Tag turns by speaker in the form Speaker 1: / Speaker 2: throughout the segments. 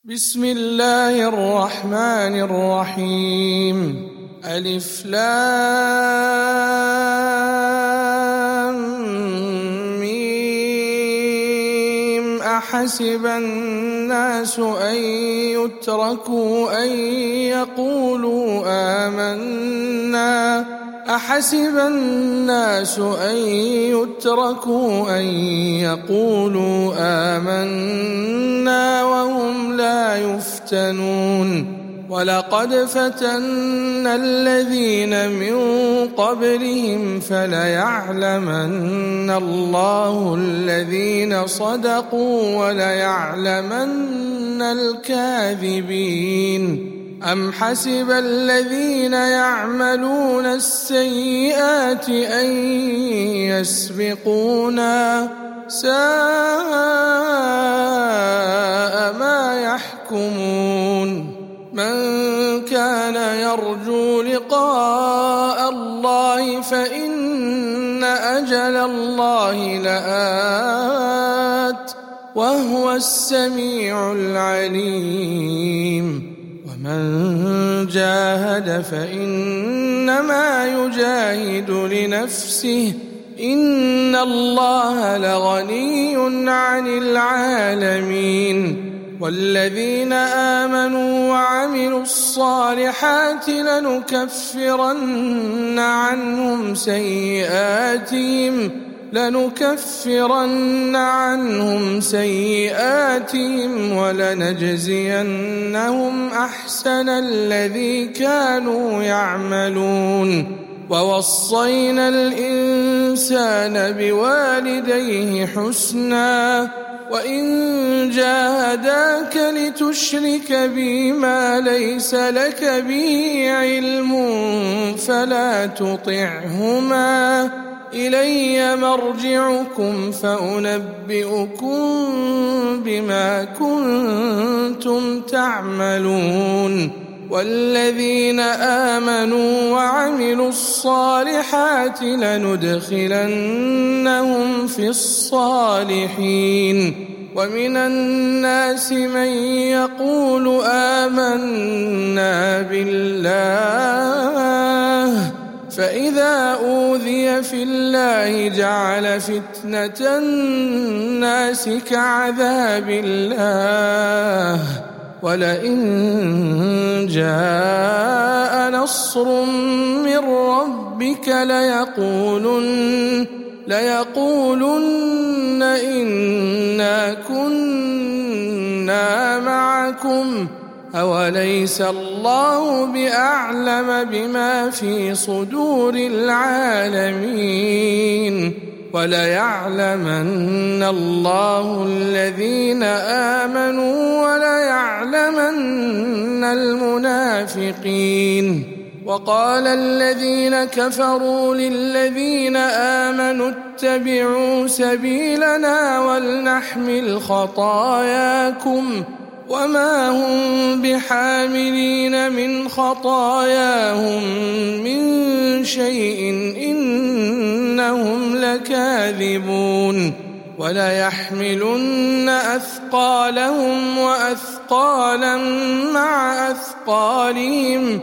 Speaker 1: بسم الله الرحمن الرحيم. ألف لام ميم. أحسب الناس أن يتركوا أن يقولوا آمنا أحسب الناس أن يتركوا أن يقولوا آمنا وهم لا يفتنون. ولقد فتنا الذين من قبلهم فليعلمن الله الذين صدقوا وليعلمن الكاذبين. أم حسب الذين يعملون السيئات أن يسبقونا ساء ما يحكمون. من كان يرجو لقاء الله فإن أجل الله لآت وهو السميع العليم. ومن جاهد فإنما يجاهد لنفسه إن الله لغني عن العالمين. والذين آمنوا وعملوا الصالحات لنكفرن عنهم سيئاتهم ولنجزينهم أحسن الذي كانوا يعملون. ووصينا الإنسان بوالديه حسنا وإن جاهداك لتشرك بي ما ليس لك به علم فلا تطعهما إلي مرجعكم فأنبئكم بما كنتم تعملون. والذين آمنوا وعملوا الصالحات لندخلنهم في الصالحين. ومن الناس من يقول آمنا بالله فإذا أوذي في الله جعل فتنة الناس كعذاب الله ولئن جاء نصر من ربك ليقولن إنا كنا معكم أوليس الله بأعلم بما في صدور العالمين. وليعلمن الله الذين آمنوا وليعلمن المنافقين. وقال الذين كفروا للذين آمنوا اتبعوا سبيلنا ولنحمل خطاياكم وما هم بحاملين من خطاياهم من شيء إنهم لكاذبون. وليحملن أثقالهم وأثقالا مع أثقالهم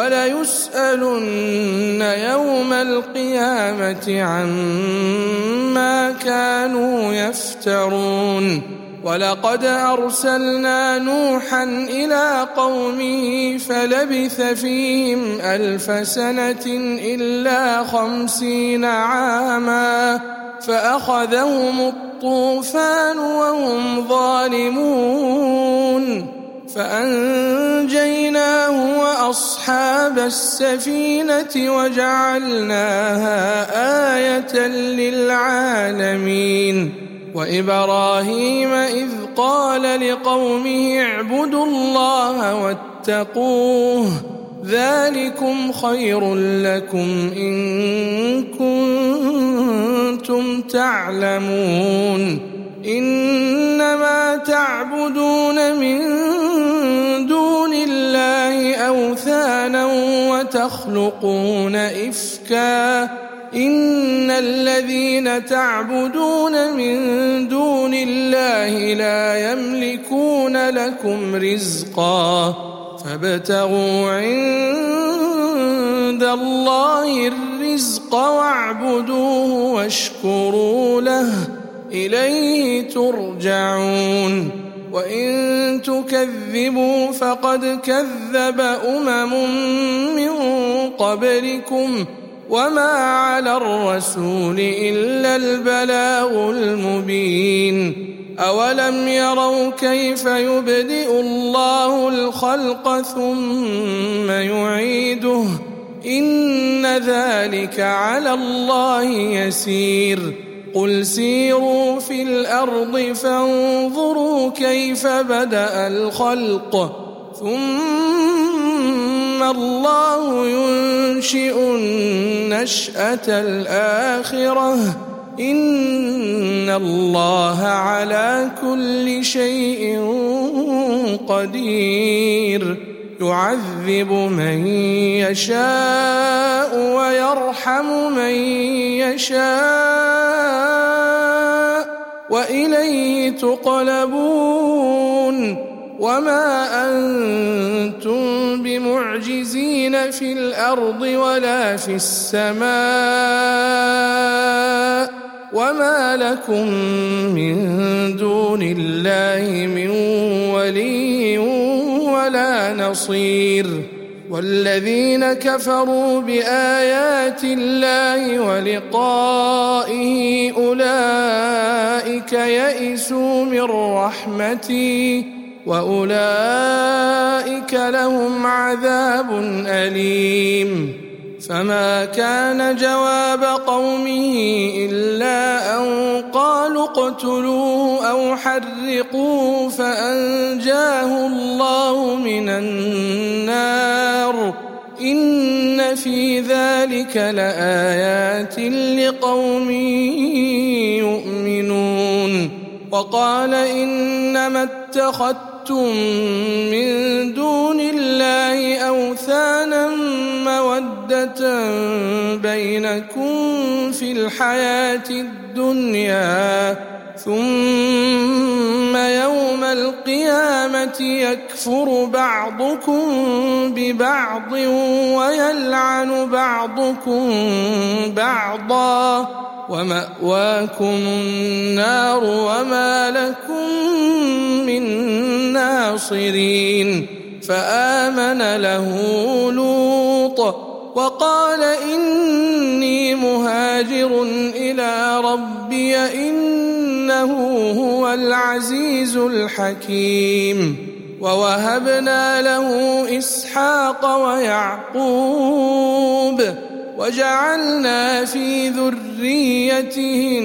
Speaker 1: وليسألن يوم القيامة عما كانوا يفترون. ولقد أرسلنا نوحا إلى قومه فلبث فيهم 1000 سنة إلا 50 عاما فأخذهم الطوفان وهم ظالمون فأنجيناه وأصحاب السفينة وجعلناها آية للعالمين. وإبراهيم إذ قال لقومه اعبدوا الله واتقوه ذلكم خير لكم إن كنتم تعلمون. إنما تعبدون من دون الله أوثانا وتخلقون إفكا إن الذين تعبدون من دون الله لا يملكون لكم رزقا فابتغوا عند الله الرزق واعبدوه واشكروا له إليه ترجعون وإن تكذبوا فقد كذب من قبلكم وما على الرسول إلا البلاغ المبين أولم يروا كيف يبدئ الله الخلق ثم يعيده إن ذلك على الله يسير قل سيروا في الأرض فانظروا كيف بدأ الخلق ثم الله ينشئ النشأة الآخرة إن الله على كل شيء قدير يعذب من يشاء ويرحم من يشاء وإليه تقلبون وما أنتم بمعجزين في الأرض ولا في السماء وما لكم من دون الله من ولي ولا نصير والذين كفروا بآيات الله ولقائه أولئك يئسوا من رحمتي وأولئك لهم عذاب أليم فما كان جواب قومه إلا أن قالوا اقتلوه أو حرقوه فأنجاه الله من النار إن في ذلك لآيات لقوم يؤمنون وقال إنما اتخذتم من دون الله أوثانا مودة بينكم في الحياة الدنيا ثم يوم القيامة يكفر بعضكم ببعض ويلعن بعضكم بعضا ومأواكم النار وما لكم من ناصرين فآمن له لوط وقال إني مهاجر إلى ربي إنه هو العزيز الحكيم ووهبنا له إسحاق ويعقوب وجعلنا في ذريته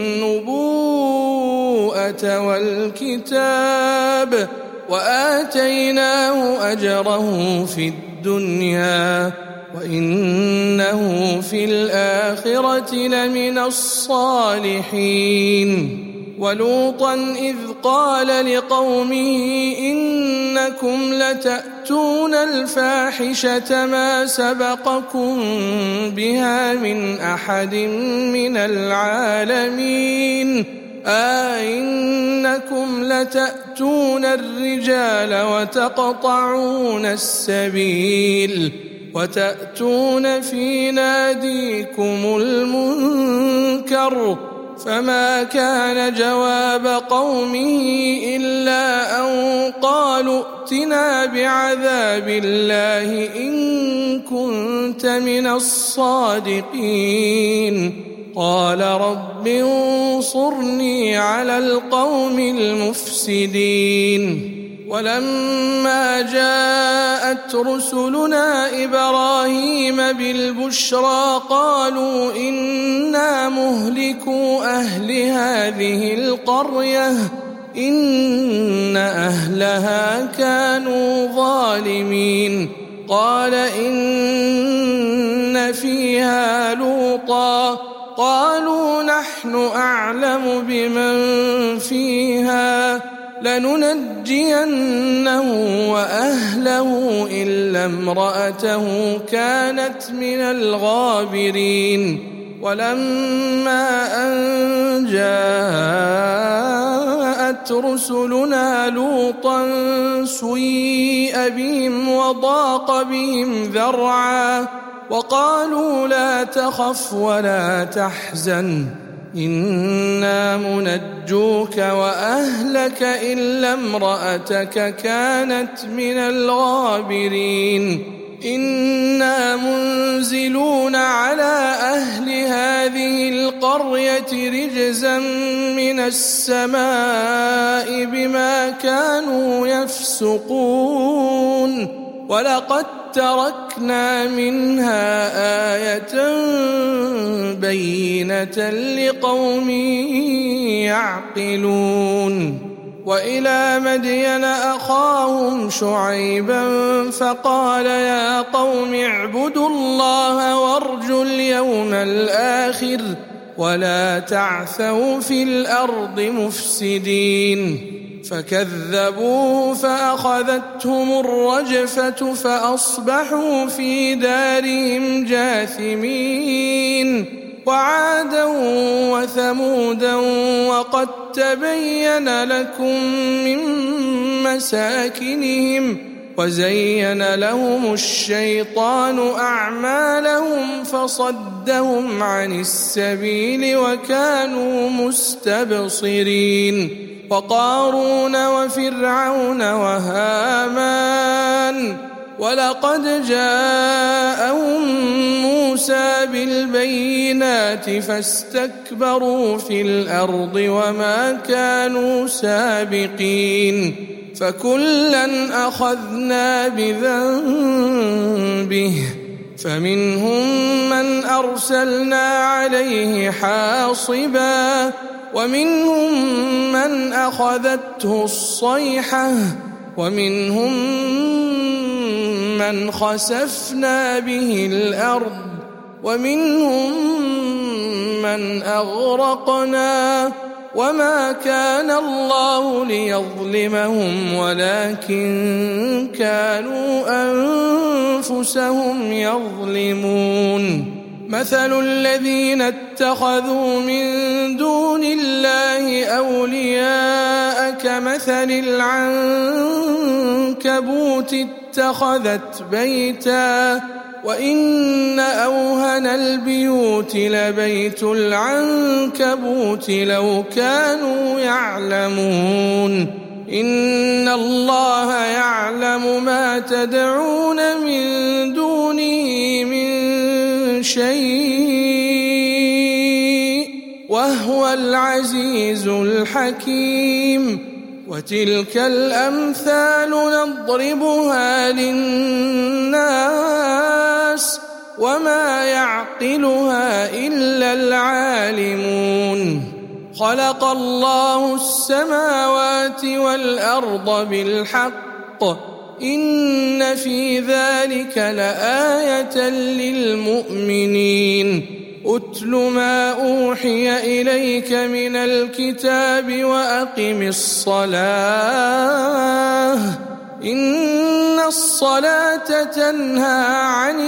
Speaker 1: النبوءة والكتاب وآتيناه أجره في الدنيا وإنه في الآخرة لمن الصالحين ولوطا إذ قال لقومه إنكم لتأتون الفاحشة ما سبقكم بها من أحد من العالمين إنكم لتأتون الرجال وتقطعون السبيل وتأتون في ناديكم المنكر فما كان جواب قومه إلا أن قالوا ائتنا بعذاب الله إن كنت من الصادقين قال رب انصرني على القوم المفسدين ولما جاءت رسلنا إبراهيم بالبشرى قالوا إنا مهلكو أهل هذه القرية إن أهلها كانوا ظالمين قال إن فيها لوطا قالوا نحن أعلم بمن فيها لننجينه وأهله إلا امرأته كانت من الغابرين ولما أن جاءت رسلنا لوطا سيء بهم وضاق بهم ذرعا وقالوا لا تخف ولا تحزن إنا منجوك وأهلك إلا امرأتك كانت من الغابرين إنا منزلون على أهل هذه القرية رجزا من السماء بما كانوا يفسقون ولقد تركنا منها آية بينة لقوم يعقلون وإلى مدين أخاهم شعيبا فقال يا قوم اعبدوا الله وارجوا اليوم الآخر ولا تعثوا في الأرض مفسدين فكذبوه فأخذتهم الرجفة فأصبحوا في دارهم جاثمين وعادا وثمودا وقد تبين لكم من مساكنهم وزين لهم الشيطان أعمالهم فصدهم عن السبيل وكانوا مستبصرين وقارون وفرعون وهامان ولقد جاءهم موسى بالبينات فاستكبروا في الأرض وما كانوا سابقين فكلا أخذنا بذنبه فمنهم من أرسلنا عليه حاصبا ومنهم من أخذته الصيحة ومنهم من خسفنا به الأرض ومنهم من أغرقنا وما كان الله ليظلمهم ولكن كانوا أنفسهم يظلمون مثل الذين اتخذوا من دون الله أولياء كمثل العنكبوت اتخذت بيتا وإن أوهن البيوت لبيت العنكبوت لو كانوا يعلمون إن الله يعلم ما تدعون من دونه من شيء وهو العزيز الحكيم وتلك الأمثال نضربها للناس وما يعقلها إلا العالمون خلق الله السماوات والأرض بالحق إن في ذلك لآية للمؤمنين أتل ما أوحي إليك من الكتاب وأقم الصلاة إن الصلاة تنهى عن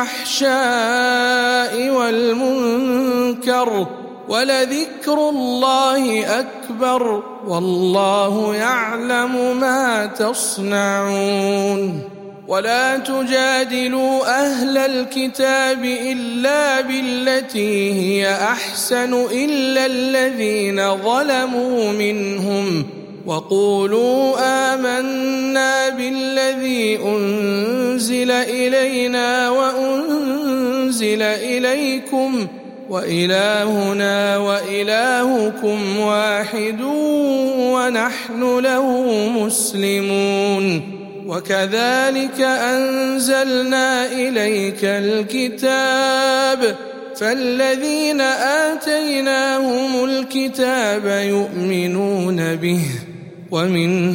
Speaker 1: الفحشاء والمنكر ولذكر الله أكبر والله يعلم ما تصنعون ولا تجادلوا أهل الكتاب إلا بالتي هي أحسن إلا الذين ظلموا منهم وقولوا آمنا بالذي أنزل إلينا وأنزل إليكم وإلهنا وإلهكم واحد ونحن له مسلمون وكذلك أنزلنا إليك الكتاب فالذين آتيناهم الكتاب يؤمنون به ومن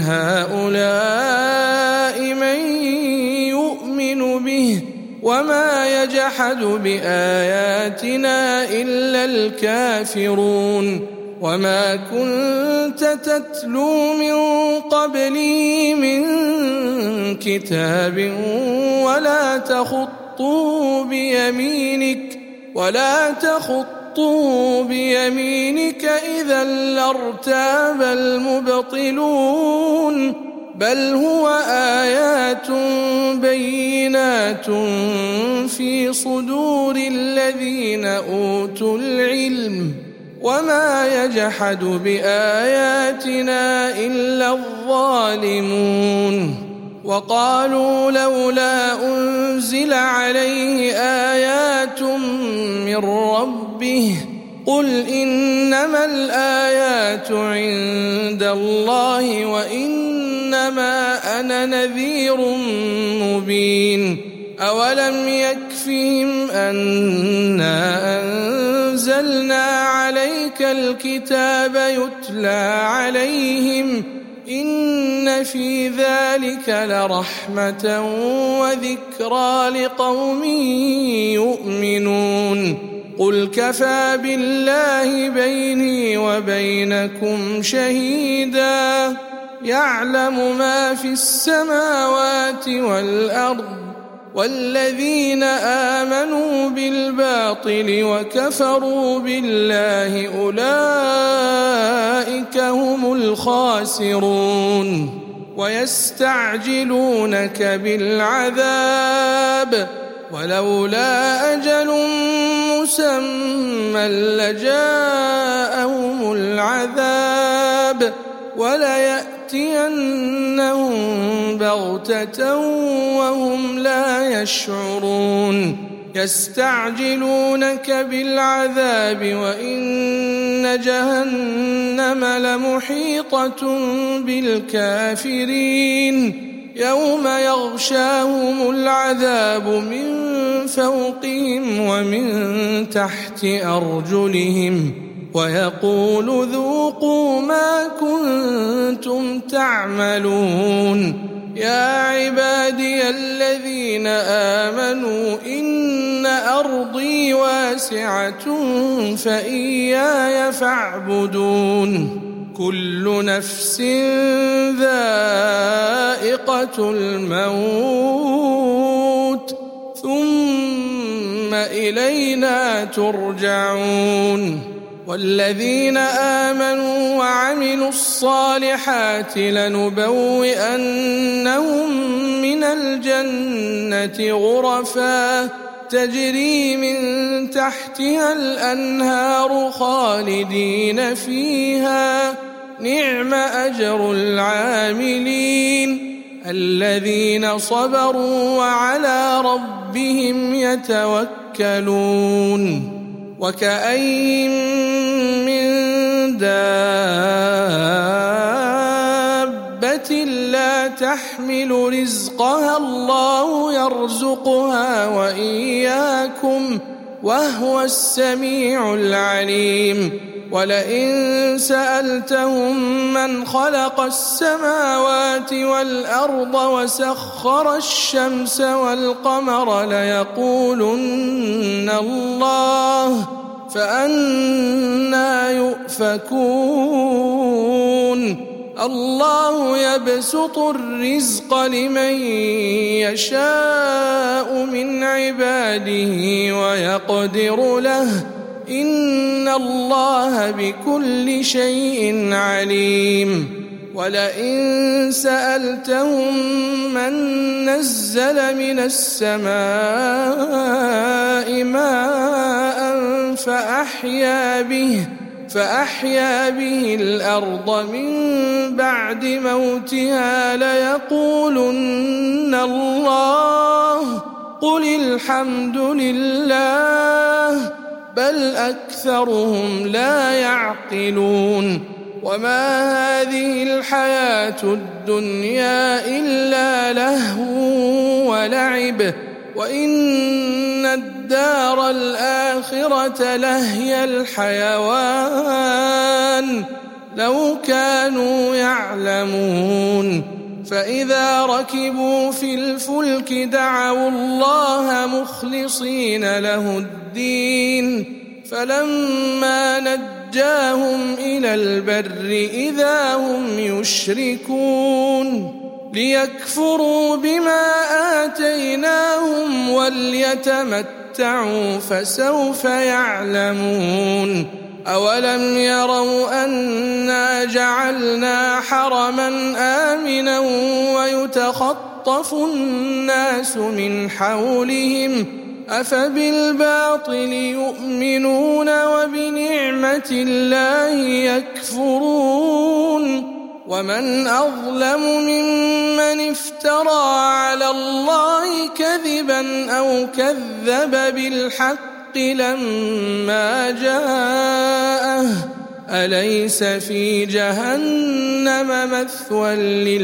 Speaker 1: هؤلاء من يؤمن به وما يجحد بآياتنا إلا الكافرون وما كنت تتلو من قبله من كتاب ولا تخطه بيمينك ولا تخطوا بيمينك إذا لارتاب المبطلون بل هو آيات بينات في صدور الذين أوتوا العلم وما يجحد بآياتنا إلا الظالمون وقالوا لولا أنزل عليه آيات من ربه قل إنما الآيات عند الله وإنما أنا نذير مبين أولم يكفهم أنا أنزلنا عليك الكتاب يتلى عليهم إن في ذلك لرحمة وذكرى لقوم يؤمنون قل كفى بالله بيني وبينكم شهيدا يعلم ما في السماوات والأرض والذين آمنوا بالباطل وكفروا بالله أولئك هم الخاسرون ويستعجلونك بالعذاب ولولا أجل مسمى لجاءهم العذاب وليأتينهم بغتة وهم لا يشعرون يستعجلونك بالعذاب وإن جهنم لمحيطة بالكافرين يوم يغشاهم العذاب من فوقهم ومن تحت أرجلهم ويقول ذوقوا ما كنتم تعملون يا عبادي الذين آمنوا إن أرضي واسعة فإياي فاعبدون كل نفس ذائقة الموت ثم إلينا ترجعون والذين آمنوا وعملوا الصالحات لنبوئنهم من الجنة غرفا تجري من تحتها الأنهار خالدين فيها نعم أجر العاملين الذين صبروا وعلى ربهم يتوكلون وكأين من دابة لا تحمل رزقها الله يرزقها وإياكم وهو السميع العليم ولئن سألتهم من خلق السماوات والأرض وسخر الشمس والقمر ليقولن الله فأنى يؤفكون الله يبسط الرزق لمن يشاء من عباده ويقدر له إن الله بكل شيء عليم ولئن سألتهم من نزل من السماء ماء فأحيا به الأرض من بعد موتها ليقولن الله قل الحمد لله بل أكثرهم لا يعقلون وما هذه الحياة الدنيا إلا لهو ولعب وإن الدار الآخرة لهي الحيوان لو كانوا يعلمون فإذا ركبوا في الفلك دعوا الله مخلصين له الدين فلما نجاهم إلى البر إذا هم يشركون ليكفروا بما آتيناهم وليتمتعوا يتمتعوا فسوف يعلمون أولم يروا أنا جعلنا حرما آمنا ويتخطف الناس من حولهم أفبالباطل يؤمنون وبنعمة الله يكفرون ومن أظلم ممن افترى على الله كذبا أو كذب بالحق لما جاءه أليس في جهنم مثوى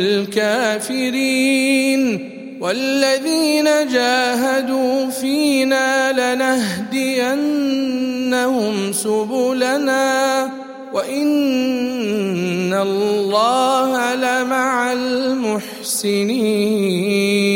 Speaker 1: للكافرين والذين جاهدوا فينا لنهدينهم سبلنا وإن الله لمع المحسنين.